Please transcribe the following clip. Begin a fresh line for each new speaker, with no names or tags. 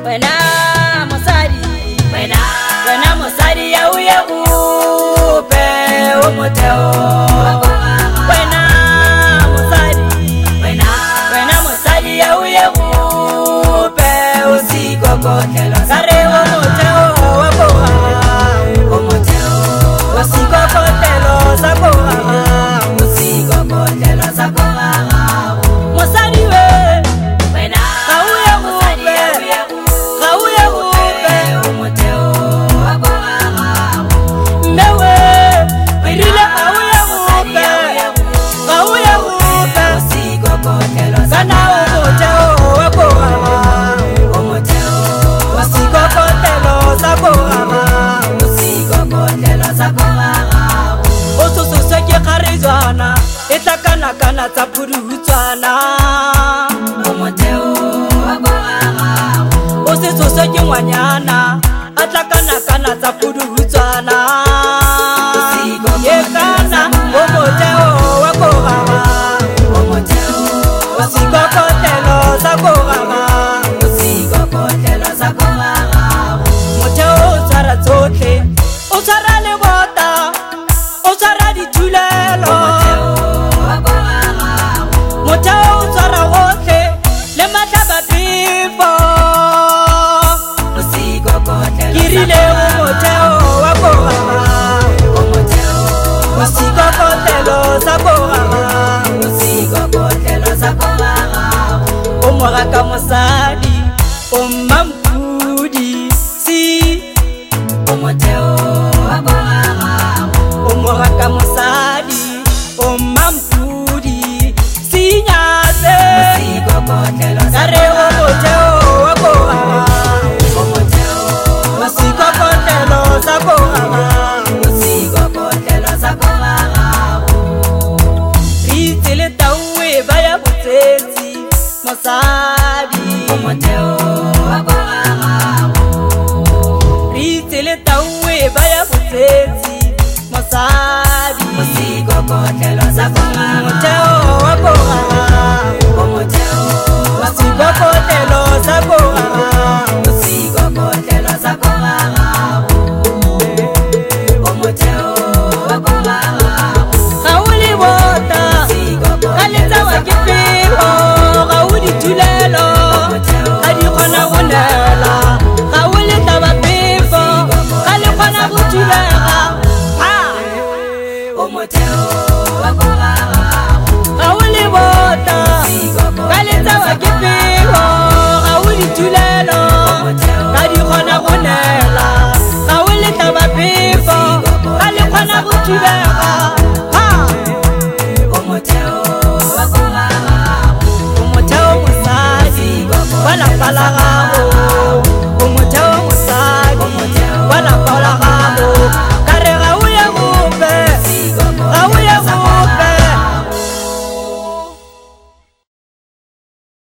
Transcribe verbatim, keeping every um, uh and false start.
wena mosadi wena wena mosadi ya uye upe o moteo wena mosadi wena wena mosadi ya uye upe usikokotelo sare o moteo wako o moteo usikokotelo sako usikokotelo sako mosadi we wena kauye upe kauye upe o moteo wako mewe irile kauye upe kauye upe usikokotelo sana o moteo wako o moteo usikokotelo sako usikokotelo sako osusu seke kharizwana etlakana kana tsa phurutswana o moteo wako osusu seke ngwanyana atlakana kana tsa phurutswana usikokotelo o moteo wako o moteo usikokotelo sako usikokotelo sako moteo tsara tsotlhe o tsara le bota o tsara ditulelo moteo o tsara gotlhe le matlaba phefo kirile o moteo wa kogama o moteo usikokotelo sa kogama usikokotelo sa kogama o moraka mosadi o mampudi si o moteo wa kogama o moraka mosadi o mampudi si nyase usikokotelo sa re o moteo wa kogama o moteo usikokotelo sa kogama usikokotelo sa kogama itele tawe baya botsetsi mosadi o moteo wa kogama itele tawe baya botsetsi mosadi usikokotelo sa kogama moteo wa kogama o moteo usikokotelo sa kogama usikokotelo sa kogama o moteo wa kogama gauli bota galetsa wa ke pego gaudi tulelo ga di kgona go nela gauli taba pego ga le kgona go tulega o moteo wa kogama gauli bota galetsa wa ke pego gaudi tulelo ga di kgona go nela gauli taba pego ga le kgona go tulega